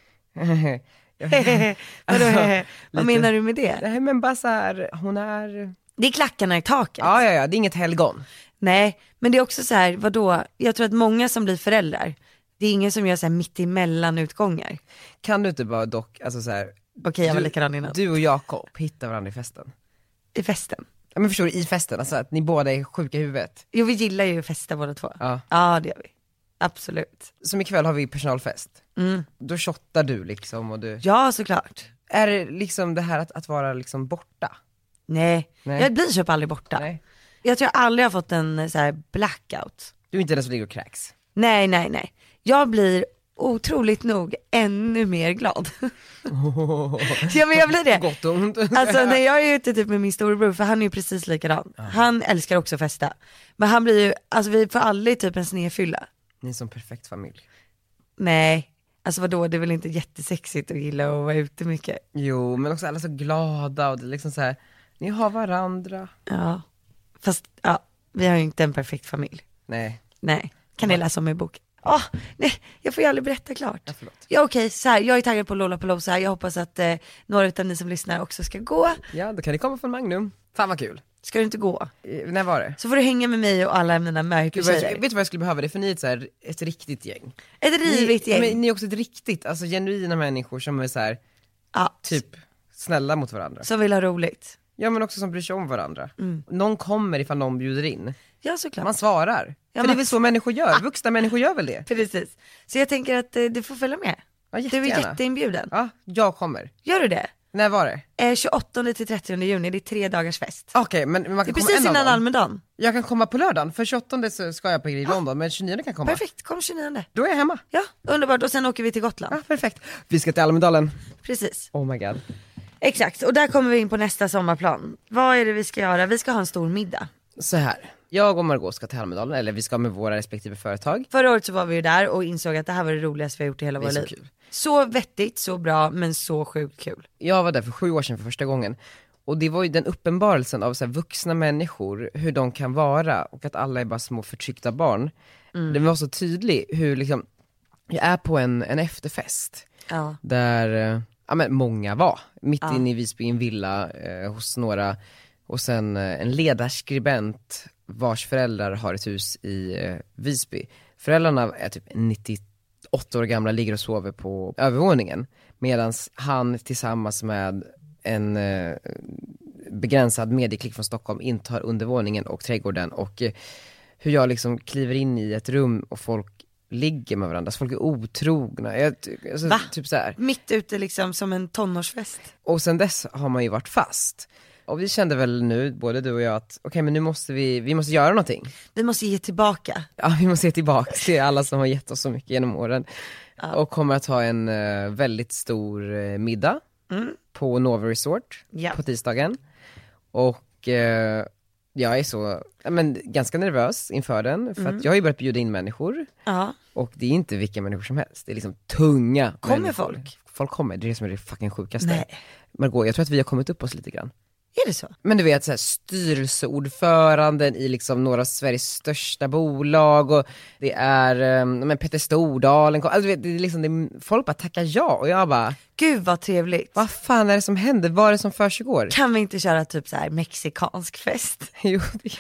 Speaker 4: Vad menar du med det?
Speaker 3: Nej men bara så här, hon är...
Speaker 4: Det är klackarna i taket.
Speaker 3: Ja, det är inget helgon.
Speaker 4: Nej, men det är också så här, vadå? Jag tror att många som blir föräldrar, det är ingen som gör så här mitt emellan utgångar.
Speaker 3: Kan du inte bara dock, alltså så här,
Speaker 4: Okej, jag var likadan innan.
Speaker 3: Du och Jakob hittar varandra i festen.
Speaker 4: I festen?
Speaker 3: Ja men förstår du, i festen, alltså att ni båda är sjuka i huvudet.
Speaker 4: Jo, vi gillar ju att festa båda två.
Speaker 3: Ja.
Speaker 4: Ja, det gör vi. Absolut.
Speaker 3: Som ikväll har vi personalfest. Då shottar du liksom och du...
Speaker 4: Ja, såklart.
Speaker 3: Är det liksom det här att vara liksom borta?
Speaker 4: Nej,
Speaker 3: Nej.
Speaker 4: jag blir typ aldrig borta.
Speaker 3: Nej.
Speaker 4: Jag tror jag aldrig har fått en så här blackout.
Speaker 3: Du är inte den som ligger och kräks.
Speaker 4: Nej. Jag blir otroligt nog ännu mer glad. Ja, men jag blir det.
Speaker 3: Gott och ont.
Speaker 4: Alltså när jag är ute typ med min storebror, för han är ju precis likadan. Han älskar också att festa. Men han blir ju, alltså vi får aldrig typ en snedfylla.
Speaker 3: Ni är som perfekt familj.
Speaker 4: Nej, alltså vadå, det är väl inte jättesexigt att gilla att vara ute mycket.
Speaker 3: Jo, men också alla så glada och det är liksom så här, ni har varandra.
Speaker 4: Ja, fast ja, vi har ju inte en perfekt familj.
Speaker 3: Nej.
Speaker 4: Kan ni läsa om i boken? Nej, jag får ju aldrig berätta klart.
Speaker 3: Ja, förlåt.
Speaker 4: Ja, okej, så här, jag är taggad på Lollapalooza. Jag hoppas att några utav ni som lyssnar också ska gå.
Speaker 3: Ja, då kan ni komma från Magnum. Fan vad kul.
Speaker 4: Ska du inte gå?
Speaker 3: När var det?
Speaker 4: Så får du hänga med mig och alla mina mörkertjejer.
Speaker 3: Vet du vad jag skulle behöva? Det för ni är så här, ett riktigt gäng.
Speaker 4: Ett rivigt gäng.
Speaker 3: Men ni är också ett riktigt, alltså genuina människor som är så här,
Speaker 4: Ja,
Speaker 3: typ snälla mot varandra.
Speaker 4: som vill ha roligt.
Speaker 3: Ja men också som bryr sig om varandra. Någon kommer ifall någon bjuder in.
Speaker 4: Ja, såklart.
Speaker 3: Man svarar.
Speaker 4: Ja,
Speaker 3: för det är väl så människor gör, vuxna människor gör väl det?
Speaker 4: Precis. Så jag tänker att du får följa med.
Speaker 3: Ja,
Speaker 4: Du är
Speaker 3: jättegärna.
Speaker 4: jätteinbjuden.
Speaker 3: Ja, jag kommer.
Speaker 4: Gör du det?
Speaker 3: När var det?
Speaker 4: 28 till 30 juni, det är 3 dagars fest.
Speaker 3: Okej, men man
Speaker 4: Det
Speaker 3: kan
Speaker 4: är
Speaker 3: komma
Speaker 4: precis
Speaker 3: en av
Speaker 4: innan
Speaker 3: dem.
Speaker 4: Almeddagen.
Speaker 3: Jag kan komma på lördagen, för 28 så ska jag på i London, men 29 kan jag komma.
Speaker 4: Perfekt, kom 29.
Speaker 3: Då är jag hemma.
Speaker 4: Ja, underbart. Och sen åker vi till Gotland.
Speaker 3: Ja, perfekt. Vi ska till Almedalen.
Speaker 4: Precis.
Speaker 3: Oh my god.
Speaker 4: Exakt, och där kommer vi in på nästa sommarplan. Vad är det vi ska göra? Vi ska ha en stor middag.
Speaker 3: Så här. Jag och Margot ska till Almedalen, eller vi ska med våra respektive företag.
Speaker 4: Förra året så var vi ju där och insåg att det här var det roligaste vi har gjort i hela
Speaker 3: Det
Speaker 4: våra
Speaker 3: är så
Speaker 4: liv.
Speaker 3: kul.
Speaker 4: Så vettigt, så bra, men så sjukt kul.
Speaker 3: Jag var där för 7 år sedan för första gången. Och det var ju den uppenbarelsen av så här vuxna människor, hur de kan vara, och att alla är bara små förtryckta barn. Det var så tydligt hur liksom, jag är på en efterfest.
Speaker 4: Ja.
Speaker 3: Där, ja men många var, mitt inne i Visby i en villa hos några, och sen en ledarskribent vars föräldrar har ett hus i Visby. Föräldrarna är typ 98 år gamla, ligger och sover på övervåningen, medan han tillsammans med en begränsad medieklick från Stockholm intar undervåningen och trädgården, och hur jag liksom kliver in i ett rum och folk ligger med varandra, så folk är otrogna. Alltså,
Speaker 4: Va?
Speaker 3: typ så här.
Speaker 4: Mitt ute liksom som en tonårsfest.
Speaker 3: Och sen dess har man ju varit fast. Och vi kände väl nu, både du och jag, att okej, men nu måste vi måste göra någonting.
Speaker 4: Vi måste ge tillbaka.
Speaker 3: Ja, vi måste se tillbaka till alla som har gett oss så mycket genom åren. Och kommer att ha en väldigt stor middag på Nova Resort på tisdagen. Och jag är så, ganska nervös inför den, för att jag har ju börjat bjuda in människor.
Speaker 4: Ja.
Speaker 3: Och det är inte vilka människor som helst, det är liksom tunga
Speaker 4: Kommer
Speaker 3: människor.
Speaker 4: folk?
Speaker 3: Folk kommer, det är det som är det fucking sjukaste.
Speaker 4: Nej.
Speaker 3: Margot, jag tror att vi har kommit upp oss lite grann.
Speaker 4: Är det så?
Speaker 3: Men du vet, så här, styrelseordföranden i liksom några av Sveriges största bolag, och det är Peter Stordalen, alltså, det är liksom, folk bara tackar ja, och jag bara,
Speaker 4: Gud vad trevligt.
Speaker 3: vad fan är det som händer, vad är det som försiggår?
Speaker 4: Kan vi inte köra typ så här mexikansk fest?
Speaker 3: Jo,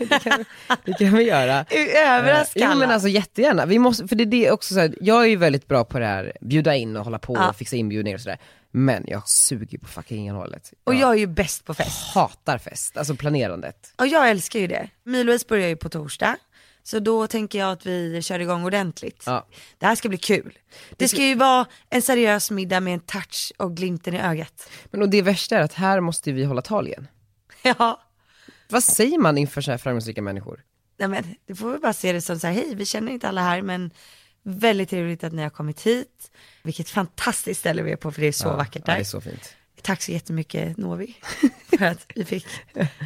Speaker 3: det kan vi göra.
Speaker 4: Överraska
Speaker 3: Jo, men
Speaker 4: alla.
Speaker 3: alltså jättegärna, vi måste, för det är också så här, jag är ju väldigt bra på det här, bjuda in och hålla på och fixa inbjudningar och sådär. Men jag suger på fucking innehållet.
Speaker 4: Och jag är ju bäst på fest.
Speaker 3: Hatar fest, alltså planerandet.
Speaker 4: Och jag älskar ju det. Milo-Louise börjar ju på torsdag. Så då tänker jag att vi kör igång ordentligt.
Speaker 3: Ja.
Speaker 4: Det här ska bli kul. Det ska ju vara en seriös middag med en touch och glimten i ögat.
Speaker 3: Men och det värsta är att här måste vi hålla tal igen.
Speaker 4: Ja.
Speaker 3: Vad säger man inför så här framgångsrika människor?
Speaker 4: Nej, men det får vi bara se det som så här, hej, vi känner inte alla här, men väldigt trevligt att ni har kommit hit. Vilket fantastiskt ställe vi är på, för det är så vackert där.
Speaker 3: Ja, det är så fint.
Speaker 4: Tack så jättemycket, Novi, för att vi fick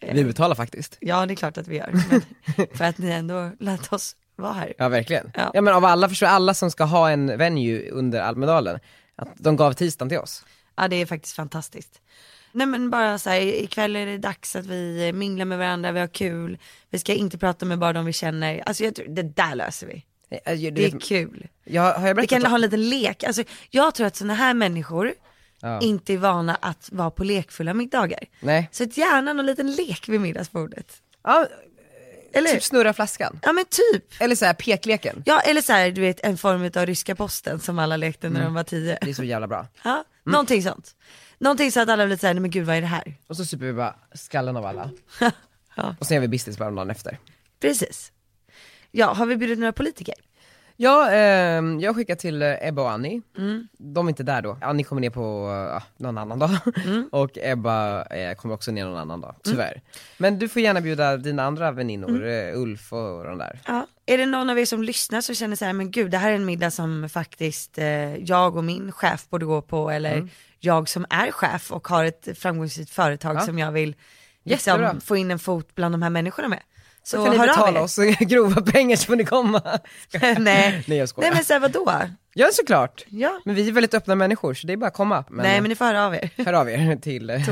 Speaker 3: Vi betalar faktiskt.
Speaker 4: Ja, det är klart att vi gör. Men för att ni ändå lät oss vara här.
Speaker 3: Ja, verkligen.
Speaker 4: Ja.
Speaker 3: Ja, men av alla som ska ha en venue under Almedalen, att de gav tisdagen till oss.
Speaker 4: Ja, det är faktiskt fantastiskt. Nej, men bara så här, ikväll är det dags att vi minglar med varandra, vi har kul. Vi ska inte prata med bara de vi känner. Alltså jag tror, det där löser vi. Det är kul.
Speaker 3: Vi
Speaker 4: kan ha en liten lek. Alltså, jag tror att såna här människor
Speaker 3: Ja.
Speaker 4: inte är vana att vara på lekfulla middagar.
Speaker 3: Nej.
Speaker 4: Så ett gärna någon liten lek vid middagsbordet.
Speaker 3: Ja,
Speaker 4: Eller?
Speaker 3: typ snurra flaskan.
Speaker 4: Ja, men typ.
Speaker 3: Eller så här pekleken.
Speaker 4: Ja, eller så här, du vet, en form av ryska posten som alla lekte när de var 10.
Speaker 3: Det är så jävla bra.
Speaker 4: Ja, någonting sånt. Någonting så att alla blir såhär, nej men gud, vad är det här?
Speaker 3: Och så super vi bara skallen av alla.
Speaker 4: Ja.
Speaker 3: Och sen gör vi business bara dagen efter.
Speaker 4: Precis. Ja, har vi bjudit några politiker?
Speaker 3: Ja, jag skickar till Ebba och Annie. De är inte där då. Annie kommer ner på någon annan dag. Och Ebba kommer också ner någon annan dag, tyvärr. Men du får gärna bjuda dina andra väninnor, Ulf och de där.
Speaker 4: Ja. Är det någon av er som lyssnar så känner så här, men gud, det här är en middag som faktiskt jag och min chef borde gå på, eller jag som är chef och har ett framgångsrikt företag som jag vill liksom få in en fot bland de här människorna med.
Speaker 3: Så kan ni betala oss grova pengar så får ni komma.
Speaker 4: Nej,
Speaker 3: jag skojar.
Speaker 4: nej men så här, vadå?
Speaker 3: Ja, såklart.
Speaker 4: Ja.
Speaker 3: Men vi är väldigt öppna människor så det är bara att komma.
Speaker 4: Nej, men ni får höra av er.
Speaker 3: Hör av er till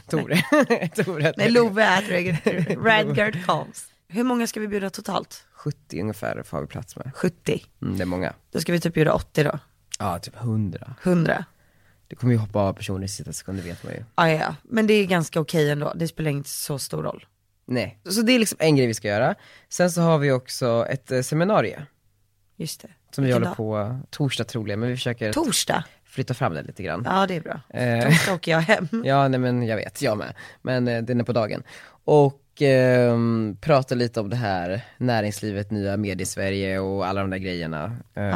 Speaker 3: Tore.
Speaker 4: Nej, Love at Radgard Combs. Hur många ska vi bjuda totalt?
Speaker 3: 70 ungefär får vi plats med.
Speaker 4: 70.
Speaker 3: Det är många.
Speaker 4: Då ska vi typ bjuda 80 då.
Speaker 3: Ja, typ 100.
Speaker 4: 100.
Speaker 3: Det kommer ju hoppa av personer i sista sekunder, vet man ju.
Speaker 4: Ja, men det är ganska okej ändå. Det spelar inte så stor roll.
Speaker 3: Nej, så det är liksom en grej vi ska göra. Sen så har vi också ett seminarium.
Speaker 4: Just det.
Speaker 3: Som vi håller på torsdag troligen, men vi försöker
Speaker 4: Torsdag?
Speaker 3: flytta fram det lite grann.
Speaker 4: Ja, det är bra. Torsdag åker jag hem.
Speaker 3: Ja, nej men jag vet, jag med. Men den är på dagen. Och prata lite om det här näringslivet, nya medier-Sverige och alla de där grejerna.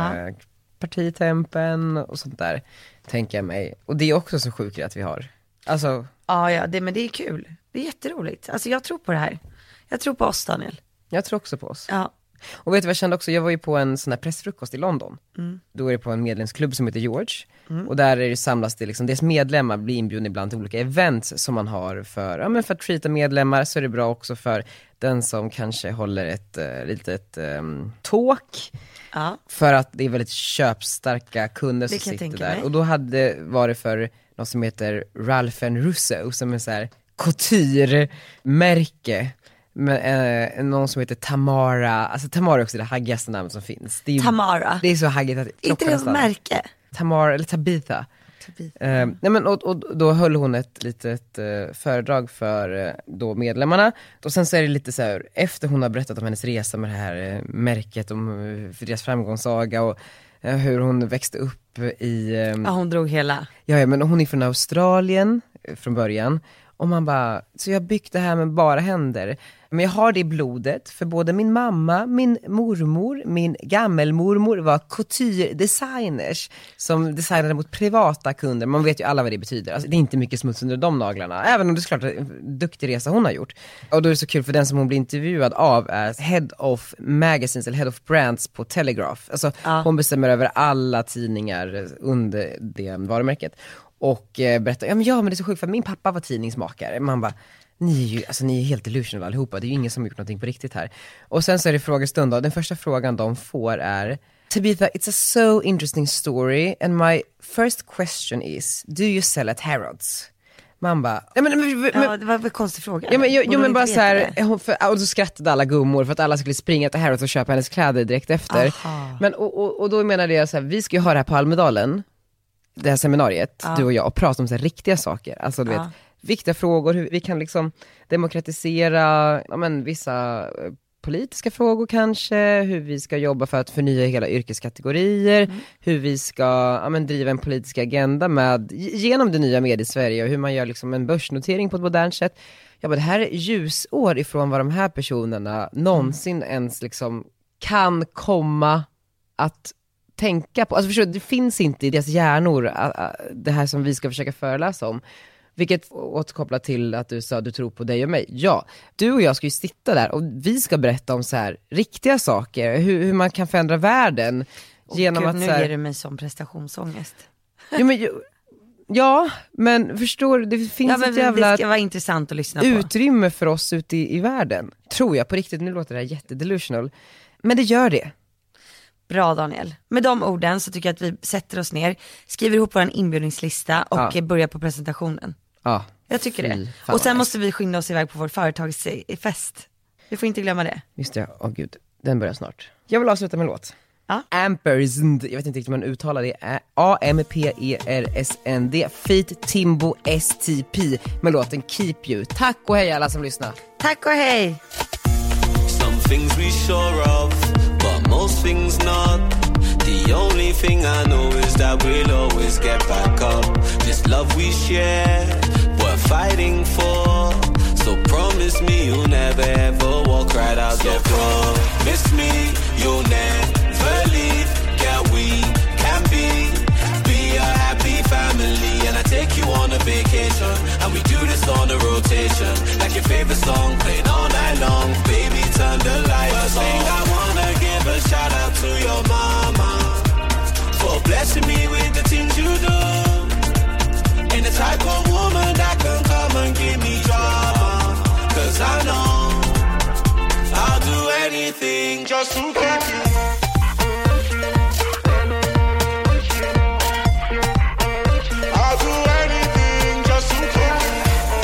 Speaker 3: Partitempen och sånt där, tänker jag mig. Och det är också så sjukt att vi har. Alltså...
Speaker 4: Ja, men det är kul. Det är jätteroligt. Alltså jag tror på det här. Jag tror på oss, Daniel.
Speaker 3: Jag tror också på oss.
Speaker 4: Ja.
Speaker 3: Och vet du vad jag kände också? Jag var ju på en sån här pressfrukost i London. Då är det på en medlemsklubb som heter George. Och där är det samlas det liksom, deras medlemmar blir inbjudna ibland till olika events som man har för, för att treata medlemmar. Så är det bra också för den som kanske håller ett litet talk.
Speaker 4: Ja.
Speaker 3: För att det är väldigt köpstarka kunder som sitter där.
Speaker 4: Mig.
Speaker 3: Och då var det för något som heter Ralph & Russo, som är så här couture-märke. Någon som heter Tamara. Alltså Tamara är också det haggigaste namnet som finns. Det är,
Speaker 4: Tamara.
Speaker 3: Det är så haggigt att
Speaker 4: inte det ett märke?
Speaker 3: Tamara eller Tabitha. Nej, men, och då höll hon ett litet föredrag för då medlemmarna. Och sen så är det lite så här, efter hon har berättat om hennes resa med det här märket, om för deras framgångssaga och hur hon växte upp i...
Speaker 4: Ja, hon drog hela.
Speaker 3: Ja, men hon är från Australien från början. Och man bara, så jag har byggt det här med bara händer. Men jag har det i blodet, för både min mamma, min mormor, min gammelmormor var couture-designers som designade mot privata kunder. Man vet ju alla vad det betyder. Alltså, det är inte mycket smuts under de naglarna, även om det är såklart en duktig resa hon har gjort. Och då är det så kul, för den som hon blir intervjuad av är Head of Magazines eller Head of Brands på Telegraph. Alltså hon bestämmer över alla tidningar under det varumärket. Och berättar, men det är så sjukt för min pappa var tidningsmakare. Man bara, ni är helt delusional allihopa. Det är ju ingen som har gjort någonting på riktigt här. Och sen så är det frågestund då. Den första frågan de får är: Tabitha, it's a so interesting story and my first question is, do you sell at Harrods? Man bara,
Speaker 4: det var en konstig fråga.
Speaker 3: Ja, men bara så här, och så skrattade alla gummor för att alla skulle springa till Harrods och köpa hennes kläder direkt efter.
Speaker 4: Aha.
Speaker 3: Men och då menade jag så här, vi ska ju ha det här på Almedalen, det här seminariet, du och jag, och prata om så här riktiga saker. Alltså du vet, viktiga frågor, hur vi kan liksom demokratisera vissa politiska frågor kanske, hur vi ska jobba för att förnya hela yrkeskategorier, hur vi ska driva en politisk agenda genom det nya medie-Sverige och hur man gör liksom en börsnotering på ett modernt sätt. Ja, men det här är ljusår ifrån vad de här personerna någonsin ens liksom kan komma att tänka på. Alltså förstår du, det finns inte i deras hjärnor det här som vi ska försöka föreläsa om. Vilket återkopplar till att du sa att du tror på dig och mig. Ja, du och jag ska ju sitta där och vi ska berätta om så här riktiga saker, hur man kan förändra världen genom att
Speaker 4: nu
Speaker 3: så här...
Speaker 4: ger du mig som prestationsångest.
Speaker 3: Ja, men förstår det finns ett jävla
Speaker 4: det ska vara intressant att lyssna på.
Speaker 3: Utrymme för oss ute i världen. Tror jag på riktigt, nu låter det här jättedelusional. Men det gör det.
Speaker 4: Bra Daniel. Med de orden så tycker jag att vi sätter oss ner, skriver ihop vår inbjudningslista och börjar på presentationen.
Speaker 3: Ja.
Speaker 4: Jag tycker det. Och sen måste vi skynda oss iväg på vår företagsfest. Vi får inte glömma det.
Speaker 3: Just det, gud. Den börjar snart. Jag vill avsluta med en låt.
Speaker 4: Ja.
Speaker 3: Ampersand, jag vet inte riktigt hur man uttalar det. AMPERSND feat. Timbo STP med låten Keep You. Tack och hej alla som lyssnar.
Speaker 4: Tack och hej.
Speaker 5: Some things we sure of, but most things not. The only thing I know is that we'll always get back up. This love we share, we're fighting for. So promise me you'll never ever walk right out the door. Miss me, you'll never leave. Yeah, we can be a happy family. And I take you on a vacation, and we do this on a rotation. Like your favorite song playing all night long. Baby, turn the lights on. First thing I wanna give a shout out to your mama for blessing me with the things you do. And the type of woman that can come and give me drama. 'Cause I know I'll do anything just to keep you. I'll do anything just to keep you.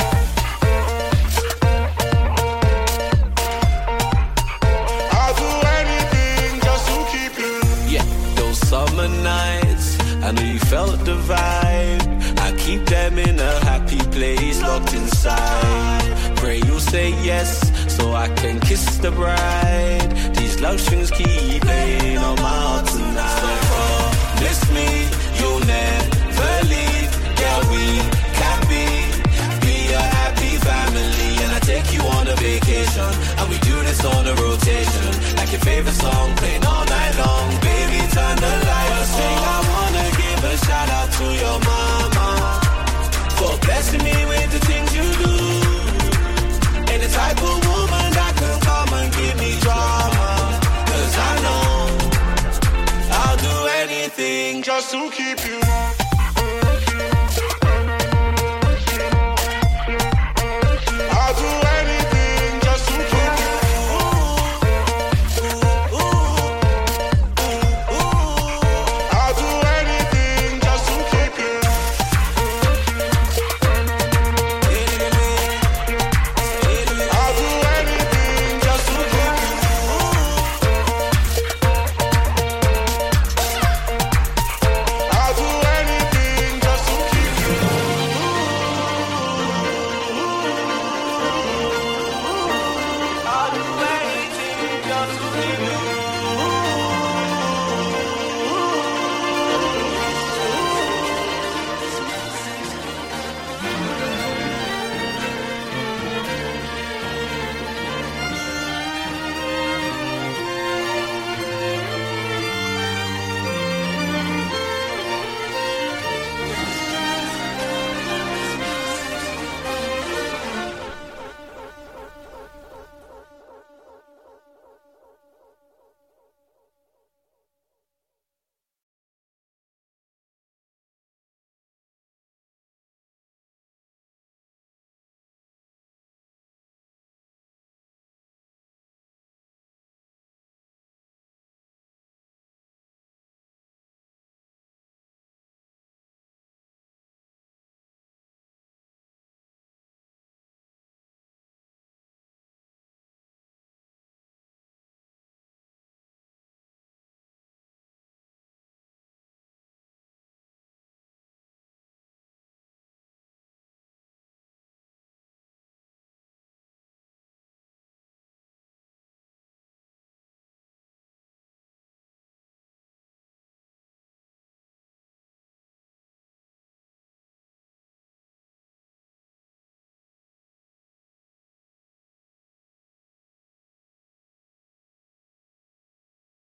Speaker 5: I'll do anything just to keep you. Yeah, those summer nights, I know you felt the vibe. I keep them in a happy place, locked inside. Pray you'll say yes, so I can kiss the bride. These love strings keep playing on my heart tonight. So promise me you'll never leave. Yeah, we can be a happy family. And I take you on a vacation, and we do this on a rotation. Like your favorite song playing all night long. Baby, turn the lights on. I wanna give a shout out to your mama for blessing me with the things you do. And the type of woman that can come and give me drama. 'Cause I know I'll do anything just to keep you.